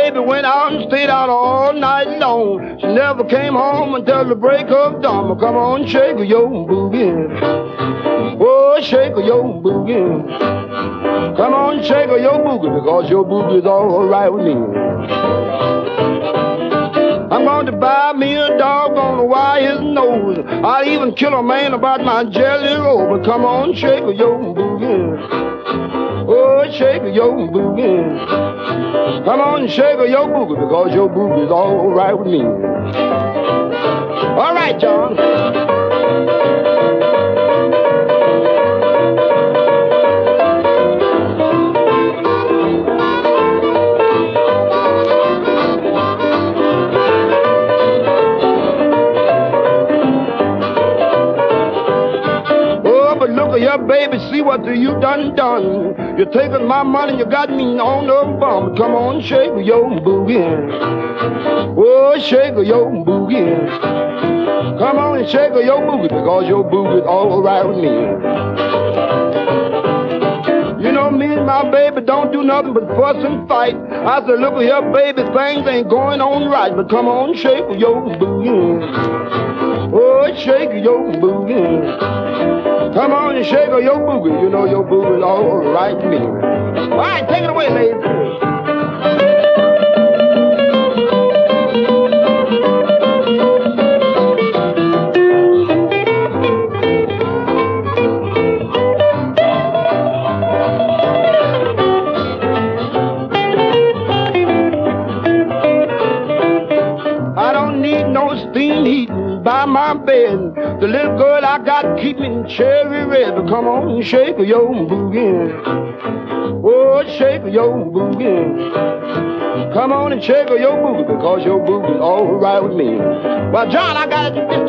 baby went out and stayed out all night long. She never came home until the break of dawn. Come on, shake your boogie. Oh, shake your boogie. Come on, shake your boogie, because your boogie's all right with me. I'm going to buy me a dog, gonna wire his nose. I'll even kill a man about my jelly roll. But come on, shake your boogie. Oh, shake your boogie. Come on, shake your boogie, because your boogie's all right with me. All right, John. Yeah, baby, see what you done. You're taking my money, you got me on the bum. Come on, shake your boogie. Oh, shake your boogie. Come on and shake your boogie, because your boogie's all right with me. You know me and my baby don't do nothing but fuss and fight. I said, look here, baby, things ain't going on right. But come on, shake your boogie. Oh, shake your boogie. Come on and shake your boogie. You know your boogie's all right with me. All right, take it away, ladies. I don't need no steam heating by my bed. The little girl I got keep me cherry red. But come on and shake your boogie. Oh, shake your boogie. Come on and shake your boogie, because your boogie's all right with me. Well, John, I got this